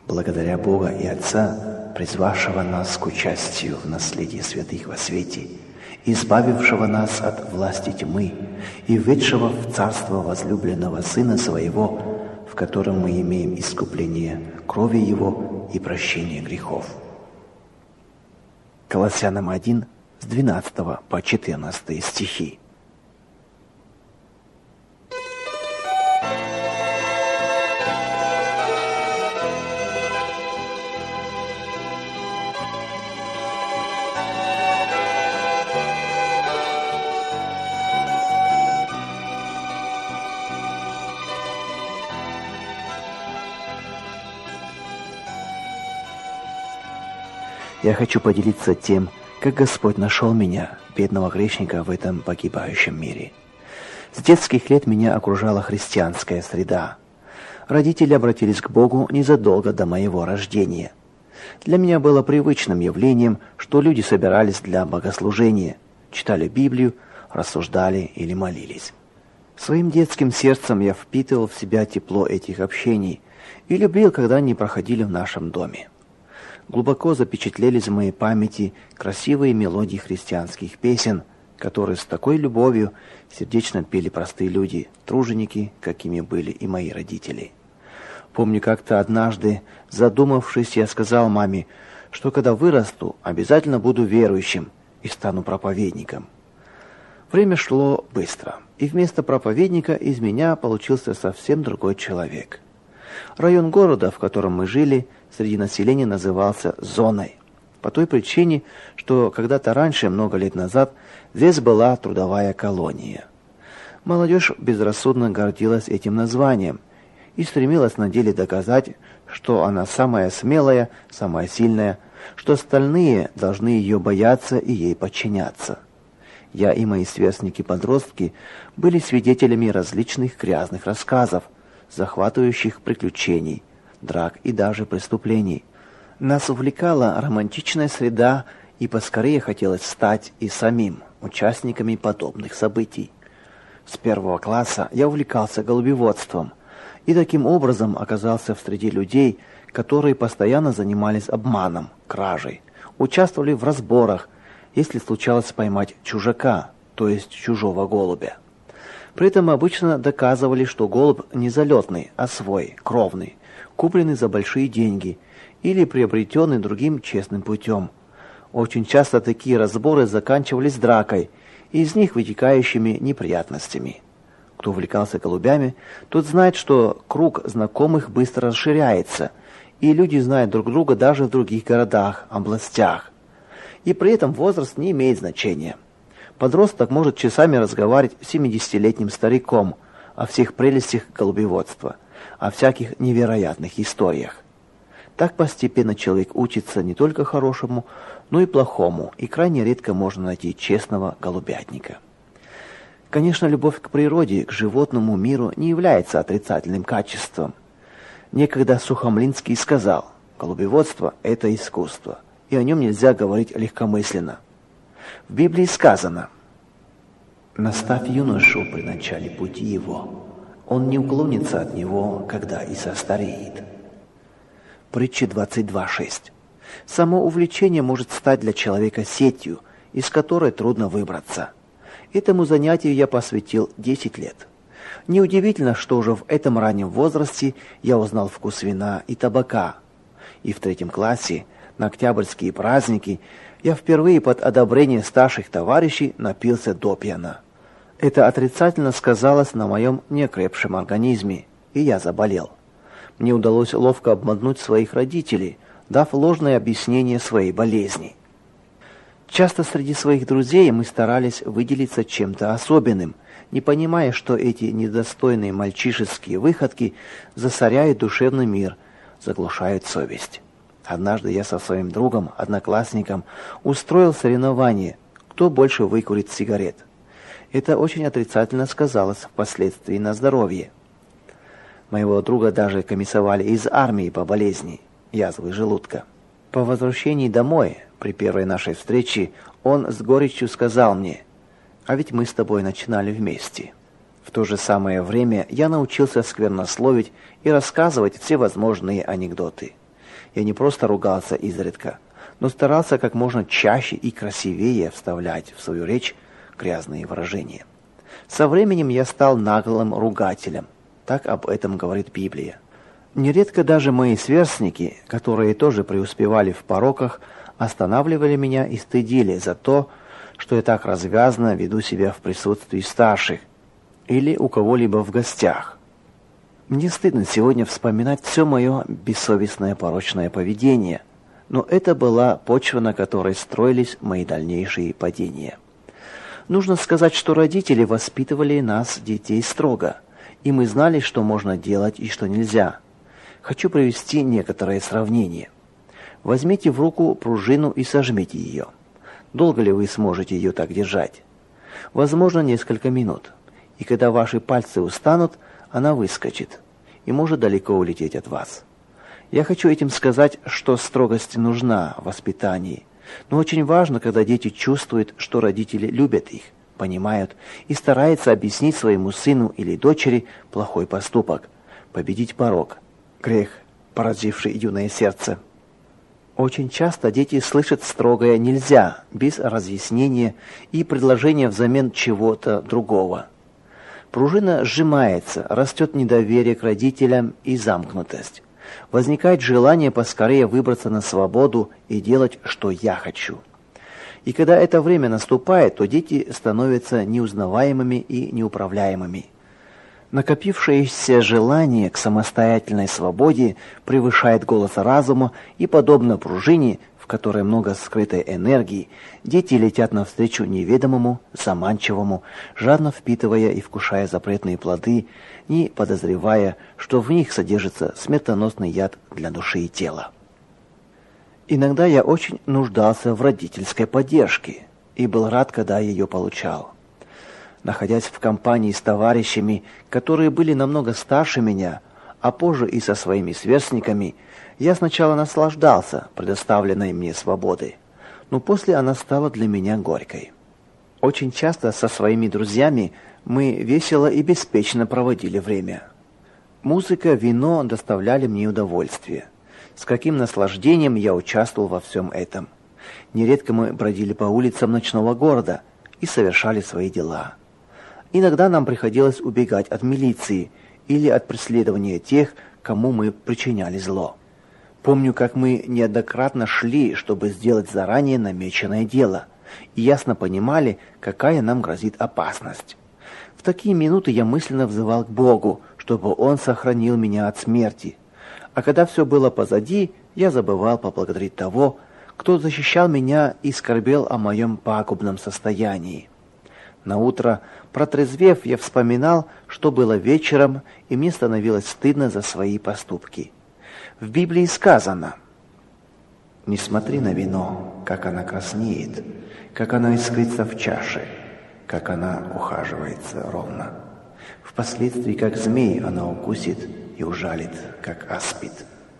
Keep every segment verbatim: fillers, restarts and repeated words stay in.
благодаря Бога и Отца, призвавшего нас к участию в наследии святых во свете, избавившего нас от власти тьмы и введшего в царство возлюбленного Сына Своего, в котором мы имеем искупление крови Его и прощение грехов. Колоссянам один, с двенадцатого по четырнадцатый стихи. Я хочу поделиться тем, как Господь нашел меня, бедного грешника, в этом погибающем мире. С детских лет меня окружала христианская среда. Родители обратились к Богу незадолго до моего рождения. Для меня было привычным явлением, что люди собирались для богослужения, читали Библию, рассуждали или молились. Своим детским сердцем я впитывал в себя тепло этих общений и любил, когда они проходили в нашем доме. Глубоко запечатлелись в моей памяти красивые мелодии христианских песен, которые с такой любовью сердечно пели простые люди, труженики, какими были и мои родители. Помню, как-то однажды, задумавшись, я сказал маме, что когда вырасту, обязательно буду верующим и стану проповедником. Время шло быстро, и вместо проповедника из меня получился совсем другой человек. Район города, в котором мы жили, среди населения назывался зоной, по той причине, что когда-то раньше, много лет назад, здесь была трудовая колония. Молодежь безрассудно гордилась этим названием и стремилась на деле доказать, что она самая смелая, самая сильная, что остальные должны ее бояться и ей подчиняться. Я и мои сверстники-подростки были свидетелями различных грязных рассказов, захватывающих приключений, драк и даже преступлений. Нас увлекала романтичная среда, и поскорее хотелось стать и самим участниками подобных событий. С первого класса я увлекался голубеводством и таким образом оказался в среде людей, которые постоянно занимались обманом, кражей, участвовали в разборах, если случалось поймать чужака, то есть чужого голубя. При этом обычно доказывали, что голубь не залетный, а свой, кровный, купленный за большие деньги или приобретенный другим честным путем. Очень часто такие разборы заканчивались дракой и из них вытекающими неприятностями. Кто увлекался голубями, тот знает, что круг знакомых быстро расширяется, и люди знают друг друга даже в других городах, областях. И при этом возраст не имеет значения. Подросток может часами разговаривать с семидесятилетним стариком о всех прелестях голубеводства, о всяких невероятных историях. Так постепенно человек учится не только хорошему, но и плохому, и крайне редко можно найти честного голубятника. Конечно, любовь к природе, к животному миру не является отрицательным качеством. Некогда Сухомлинский сказал: голубеводство – это искусство, и о нем нельзя говорить легкомысленно. В Библии сказано: «Наставь юношу при начале пути его, он не уклонится от него, когда и состареет». Притча двадцать два шесть. Само увлечение может стать для человека сетью, из которой трудно выбраться. Этому занятию я посвятил десять лет. Неудивительно, что уже в этом раннем возрасте я узнал вкус вина и табака. И в третьем классе, на октябрьские праздники, я впервые под одобрение старших товарищей напился до пьяна. Это отрицательно сказалось на моем неокрепшем организме, и я заболел. Мне удалось ловко обмануть своих родителей, дав ложное объяснение своей болезни. Часто среди своих друзей мы старались выделиться чем-то особенным, не понимая, что эти недостойные мальчишеские выходки засоряют душевный мир, заглушают совесть. Однажды я со своим другом, одноклассником, устроил соревнование, кто больше выкурит сигарет. Это очень отрицательно сказалось впоследствии на здоровье. Моего друга даже комиссовали из армии по болезни, язвы желудка. По возвращении домой, при первой нашей встрече, он с горечью сказал мне: «А ведь мы с тобой начинали вместе». В то же самое время я научился сквернословить и рассказывать всевозможные анекдоты. Я не просто ругался изредка, но старался как можно чаще и красивее вставлять в свою речь грязные выражения. Со временем я стал наглым ругателем. Так об этом говорит Библия. Нередко даже мои сверстники, которые тоже преуспевали в пороках, останавливали меня и стыдили за то, что я так развязно веду себя в присутствии старших или у кого-либо в гостях. Мне стыдно сегодня вспоминать все мое бессовестное порочное поведение, но это была почва, на которой строились мои дальнейшие падения. Нужно сказать, что родители воспитывали нас, детей, строго, и мы знали, что можно делать и что нельзя. Хочу привести некоторые сравнения. Возьмите в руку пружину и сожмите ее. Долго ли вы сможете ее так держать? Возможно, несколько минут. И когда ваши пальцы устанут, она выскочит и может далеко улететь от вас. Я хочу этим сказать, что строгость нужна в воспитании, но очень важно, когда дети чувствуют, что родители любят их, понимают и стараются объяснить своему сыну или дочери плохой поступок, победить порок, грех, поразивший юное сердце. Очень часто дети слышат строгое «нельзя» без разъяснения и предложения взамен чего-то другого. Пружина сжимается, растет недоверие к родителям и замкнутость. Возникает желание поскорее выбраться на свободу и делать, что я хочу. И когда это время наступает, то дети становятся неузнаваемыми и неуправляемыми. Накопившееся желание к самостоятельной свободе превышает голос разума, и, подобно пружине, в которой много скрытой энергии, дети летят навстречу неведомому, заманчивому, жадно впитывая и вкушая запретные плоды, не подозревая, что в них содержится смертоносный яд для души и тела. Иногда я очень нуждался в родительской поддержке и был рад, когда ее получал. Находясь в компании с товарищами, которые были намного старше меня, а позже и со своими сверстниками, я сначала наслаждался предоставленной мне свободой, но после она стала для меня горькой. Очень часто со своими друзьями мы весело и беспечно проводили время. Музыка, вино доставляли мне удовольствие. С каким наслаждением я участвовал во всем этом. Нередко мы бродили по улицам ночного города и совершали свои дела. Иногда нам приходилось убегать от милиции или от преследования тех, кому мы причиняли зло. Помню, как мы неоднократно шли, чтобы сделать заранее намеченное дело, и ясно понимали, какая нам грозит опасность. В такие минуты я мысленно взывал к Богу, чтобы Он сохранил меня от смерти. А когда все было позади, я забывал поблагодарить того, кто защищал меня и скорбел о моем пагубном состоянии. Наутро, протрезвев, я вспоминал, что было вечером, и мне становилось стыдно за свои поступки. В Библии сказано: «Не смотри на вино, как оно краснеет, как оно искрится в чаше, как оно ухаживается ровно. Впоследствии, как змей, оно укусит и ужалит, как аспид».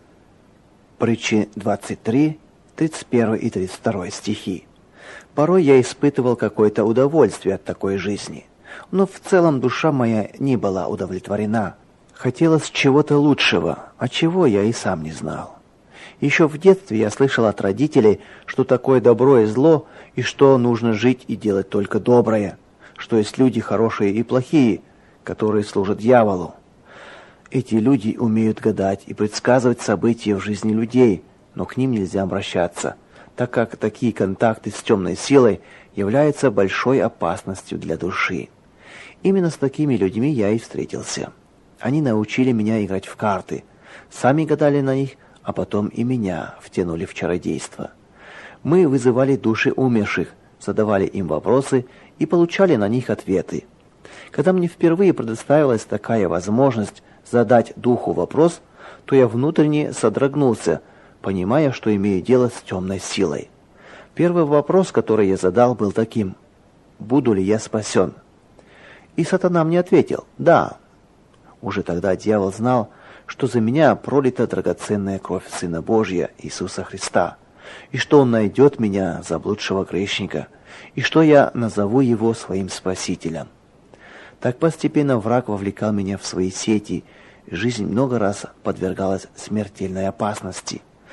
Притчи двадцать три, тридцать один и тридцать два стихи. Порой я испытывал какое-то удовольствие от такой жизни, но в целом душа моя не была удовлетворена. Хотелось чего-то лучшего, а чего я и сам не знал. Еще в детстве я слышал от родителей, что такое добро и зло, и что нужно жить и делать только доброе, что есть люди хорошие и плохие, которые служат дьяволу. Эти люди умеют гадать и предсказывать события в жизни людей, но к ним нельзя обращаться, так как такие контакты с темной силой являются большой опасностью для души. Именно с такими людьми я и встретился. Они научили меня играть в карты, сами гадали на них, а потом и меня втянули в чародейство. Мы вызывали души умерших, задавали им вопросы и получали на них ответы. Когда мне впервые предоставилась такая возможность задать духу вопрос, то я внутренне содрогнулся, понимая, что имею дело с темной силой. Первый вопрос, который я задал, был таким: «Буду ли я спасен?» И сатана мне ответил: «Да». Уже тогда дьявол знал, что за меня пролита драгоценная кровь Сына Божия Иисуса Христа, и что Он найдет меня, заблудшего грешника, и что я назову Его своим Спасителем. Так постепенно враг вовлекал меня в свои сети, и жизнь много раз подвергалась смертельной опасности.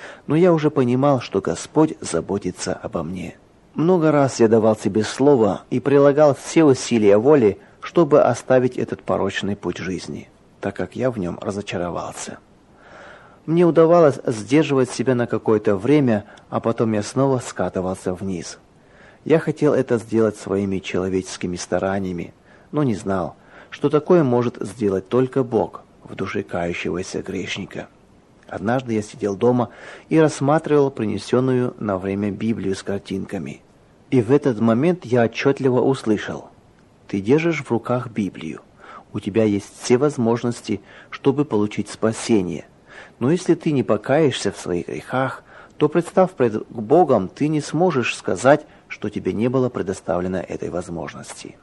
но я уже понимал, что Господь заботится обо мне. Много раз я давал себе слово и прилагал все усилия воли, чтобы оставить этот порочный путь жизни, так как я в нем разочаровался. Мне удавалось сдерживать себя на какое-то время, а потом я снова скатывался вниз. Я хотел это сделать своими человеческими стараниями, но не знал, что такое может сделать только Бог в душе кающегося грешника. Однажды я сидел дома и рассматривал принесенную на время Библию с картинками. И в этот момент я отчетливо услышал: «Ты держишь в руках Библию. У тебя есть все возможности, чтобы получить спасение. Но если ты не покаешься в своих грехах, то, представ пред Богом, ты не сможешь сказать, что тебе не было предоставлено этой возможности».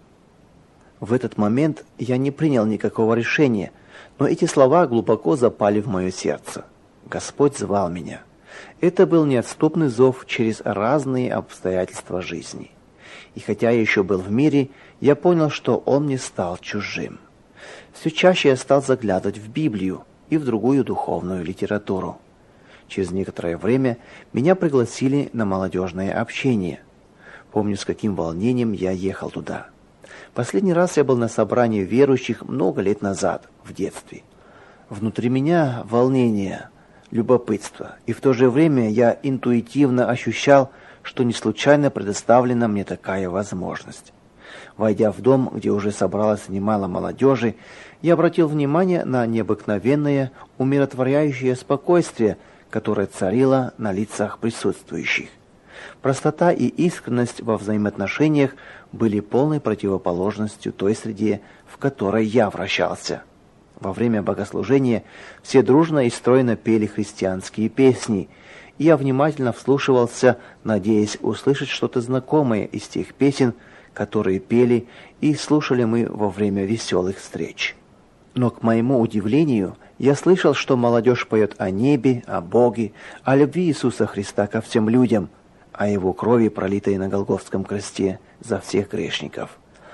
В этот момент я не принял никакого решения, но эти слова глубоко запали в мое сердце. Господь звал меня. Это был неотступный зов через разные обстоятельства жизни. И хотя я еще был в мире, я понял, что он мне стал чужим. Все чаще я стал заглядывать в Библию и в другую духовную литературу. Через некоторое время меня пригласили на молодежное общение. Помню, с каким волнением я ехал туда. Последний раз я был на собрании верующих много лет назад, в детстве. Внутри меня волнение, любопытство, и в то же время я интуитивно ощущал, что не случайно предоставлена мне такая возможность. Войдя в дом, где уже собралось немало молодежи, я обратил внимание на необыкновенное, умиротворяющее спокойствие, которое царило на лицах присутствующих. Простота и искренность во взаимоотношениях были полной противоположностью той среде, в которой я вращался. Во время богослужения все дружно и стройно пели христианские песни, и я внимательно вслушивался, надеясь услышать что-то знакомое из тех песен, которые пели и слушали мы во время веселых встреч. Но, к моему удивлению, я слышал, что молодежь поет о небе, о Боге, о любви Иисуса Христа ко всем людям, о Его крови, пролитой на Голгофском кресте за всех грешников.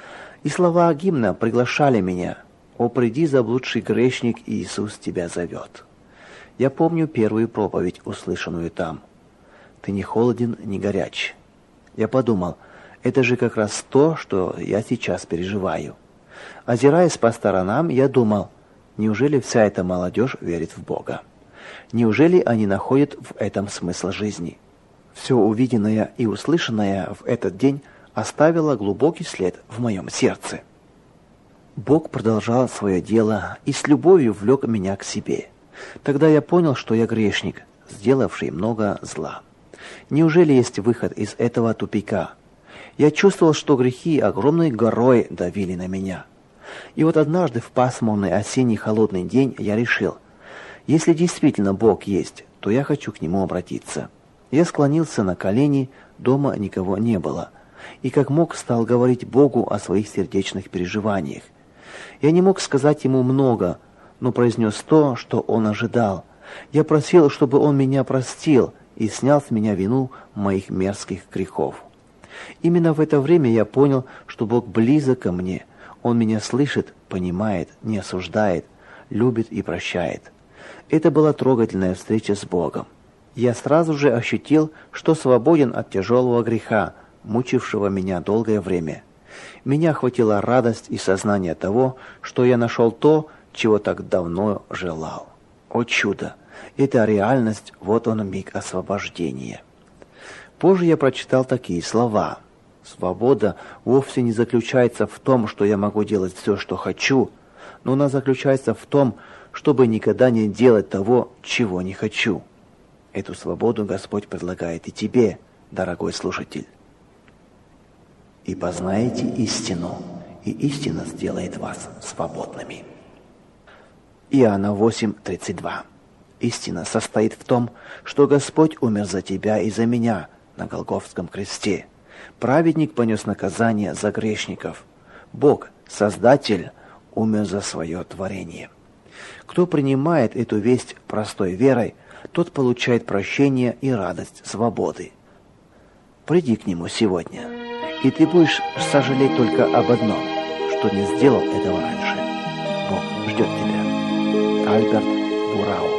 И слова гимна приглашали меня: «О, приди, заблудший грешник, Иисус тебя зовет». Я помню первую проповедь, услышанную там. «Ты не холоден, не горяч». Я подумал, это же как раз то, что я сейчас переживаю. Озираясь по сторонам, я думал, неужели вся эта молодежь верит в Бога? Неужели они находят в этом смысл жизни? Все увиденное и услышанное в этот день оставило глубокий след в моем сердце. Бог продолжал свое дело и с любовью влек меня к себе. Тогда я понял, что я грешник, сделавший много зла. Неужели есть выход из этого тупика? Я чувствовал, что грехи огромной горой давили на меня. И вот однажды в пасмурный осенний холодный день я решил, если действительно Бог есть, то я хочу к Нему обратиться. Я склонился на колени, дома никого не было, и как мог стал говорить Богу о своих сердечных переживаниях. Я не мог сказать Ему много, но произнес то, что Он ожидал. Я просил, чтобы Он меня простил и снял с меня вину моих мерзких грехов. Именно в это время я понял, что Бог близок ко мне. Он меня слышит, понимает, не осуждает, любит и прощает. Это была трогательная встреча с Богом. Я сразу же ощутил, что свободен от тяжелого греха, мучившего меня долгое время. Меня охватила радость и сознание того, что я нашел то, чего так давно желал. О чудо! Это реальность, вот он миг освобождения. Позже я прочитал такие слова. Свобода вовсе не заключается в том, что я могу делать все, что хочу, но она заключается в том, чтобы никогда не делать того, чего не хочу. Эту свободу Господь предлагает и тебе, дорогой слушатель. «И познаете истину, и истина сделает вас свободными». Иоанна восемь тридцать два. Истина состоит в том, что Господь умер за тебя и за меня на Голгофском кресте. Праведник понес наказание за грешников. Бог, Создатель, умер за свое творение. Кто принимает эту весть простой верой, тот получает прощение и радость свободы. Приди к Нему сегодня, и ты будешь сожалеть только об одном, что не сделал этого раньше. Бог ждет тебя. Альберт Бурау.